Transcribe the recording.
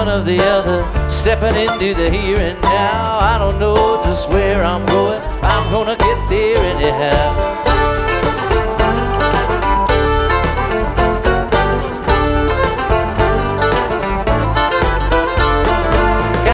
front of the other, stepping into the here and now. I don't know just where I'm going, I'm gonna get there anyhow.